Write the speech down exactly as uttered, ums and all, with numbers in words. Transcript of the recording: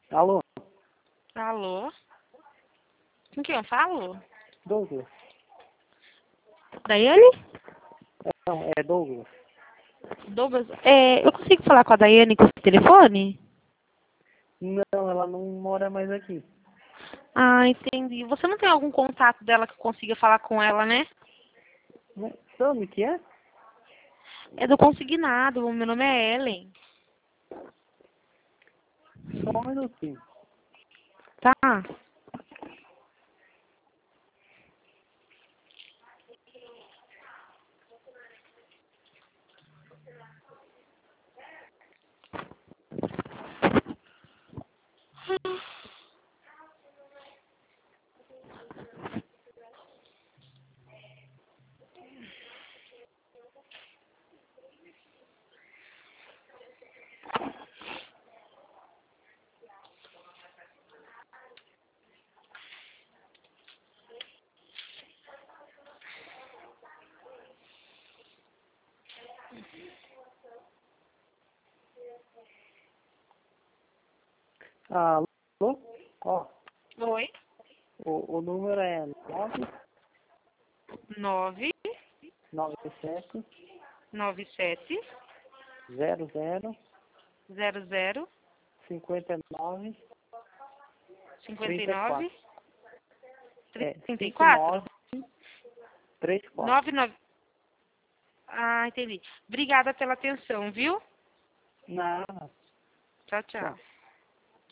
Alô? Alô? Com quem eu falo? Douglas? Daiane? Não, é Douglas. Douglas, é, eu consigo falar com a Daiane com esse telefone? Não, ela não mora mais aqui. Ah, entendi. Você não tem algum contato dela que eu consiga falar com ela, né? Né? Sabe o que é? É do Consignado, o meu nome é Ellen. Só um minutinho. Tá? Alô? Ó, Oi? o, o número é nove Nove nove sete nove sete zero zero zero zero cinquenta e nove cinquenta e trinta e nove quatro. É, trinta e cinco quatro nove três quatro. nove nove. Ah, entendi. Obrigada pela atenção, viu? Nada. Tchau, Tchau. tchau.